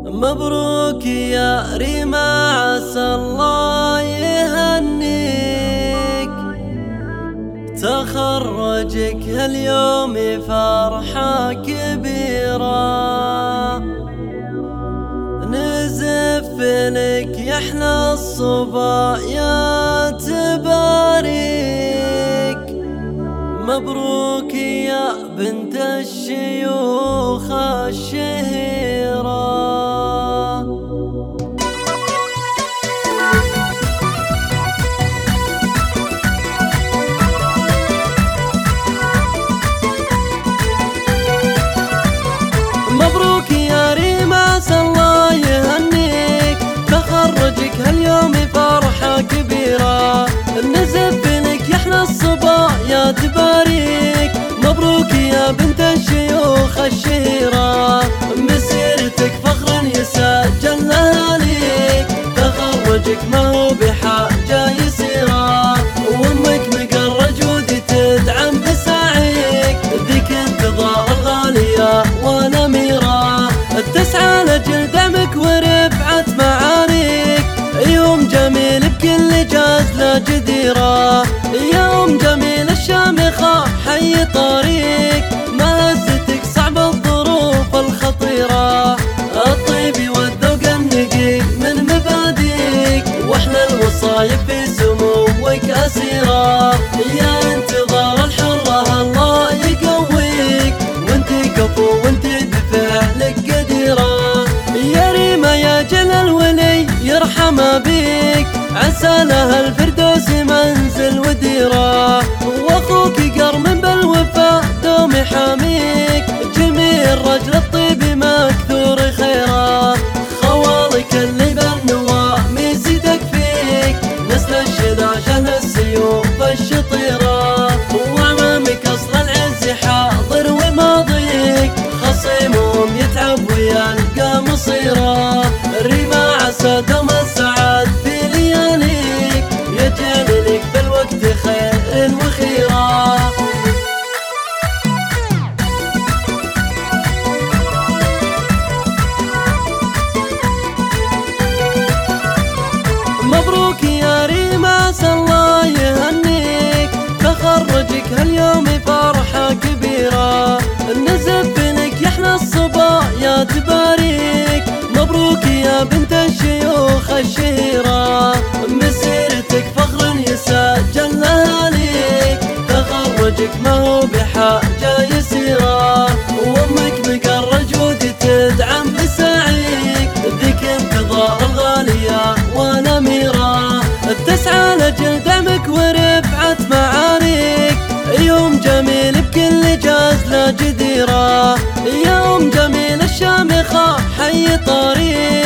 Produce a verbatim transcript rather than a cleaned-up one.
مبروك يا ريما، عسى الله يهنيك. تخرجك هاليوم فرحة كبيرة، نزف لك يحلى الصبا يا تباريك. مبروك يا بنت الشيوخ الشهيرة. مبروك يا ريما، عسى الله يهنيك. تخرجك هاليوم فرحة كبيرة، نزف لك يحلى الصبا يا تباريك. مبروك يا بنت الشيوخ الشهيرة، مسيرتك فخر يسجل لها ليك. تخرجك ما هو بحاجة يسيرة، وامك مقر جودي تدعم بسعيك. ذيك انتظار الغالية والأميرة، تسعى لأجل دعمك ورفعة معانيك. يوم جميل بكل جازلة جديرة، يوم جميل الشامخة حي طريق. مهزتك صعب الظروف الخطيرة، الطيب والذوق النقي من مباديك. واحلى الوصايب في سموك أسيرة، يا انتظار الحرة الله يقويك. وانت كفو وانت بفعلك قديرة، يا ريما يا جلال ولي يرحم بيك. عسى لها الفردوس منزل وديرة، واخوك قرم بالوفا دوم حاميك. جميل رجل الطيب مكثور خيره، خوالك اللي بالنوام يزيدك فيك. نسل الشذا شهل السيوف الشطيرة، وعمامك اصل العز حاضر وماضيك. خصيمهم يتعب ويلقى مصيره، ريما عسى دوم السعاد في لياليك. يجعل لك بالوقت خير وخيره. مبروك يا ريما، عسى الله يهنيك. تخرجك هاليوم فرحة كبيرة، نزف لك يحلى الصبا يا تباريك. مبروك يا بنت الشيوخ الشهيرة، مسيرتك فخر يسجل لها ليك. تخرجك ما هو بحاجة يسيرة، وامك مقر جودي تدعم بسعيك. ذيك انتظار الغالية والأميرة، تسعى لأجل دعمك ورفعة معانيك. يوم جميل بكل جازلة جديرة، يوم جميل الشامخة حي طريق.